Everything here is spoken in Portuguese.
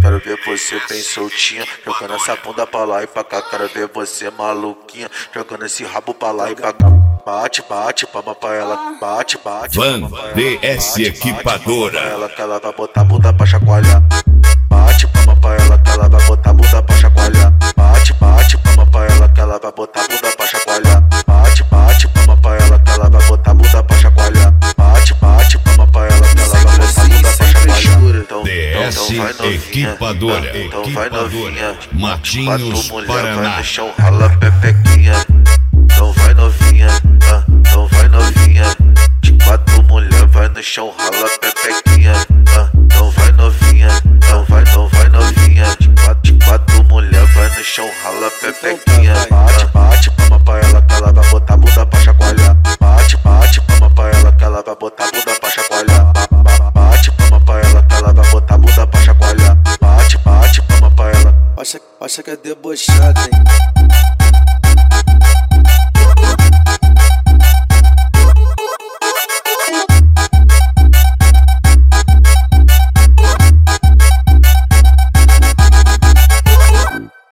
Quero ver você bem soltinha, jogando essa bunda pra lá e pra cá. Quero ver você maluquinha, jogando esse rabo pra lá e pra cá. Bate, bate, palma pra ela, bate, bate. Van DS Equipadora. Ela que ela vai botar a bunda pra chacoalhar. Bate, palma pra ela que ela vai botar a bunda pra chacoalhar. Bate, bate, palma pra ela que ela vai botar a bunda pra chacoalhar. Bate, bate, palma pra ela que ela vai botar a bunda pra chacoalhar. Bate, bate, palma pra ela que ela vai botar a bunda pra chacoalhar. DS Equipadora. Então vai novinha, Matinhos, mulher, Paraná. vai no chão, rala pepequinha. Então vai novinha, então vai novinha. De quatro mulher, vai no chão, rala pepequinha. Então vai novinha, então vai novinha. De quatro mulher, vai no chão, rala pepequinha. Bate, bate, palma pra ela que ela vai botar a bunda pra chacoalhar. Bate, bate, palma pra ela que ela vai botar a bunda pra chacoalhar. Bate, palma pra ela que ela vai botar a bunda pra chacoalhar. Bate, bate, palma pra ela. Acha que é debochada, hein?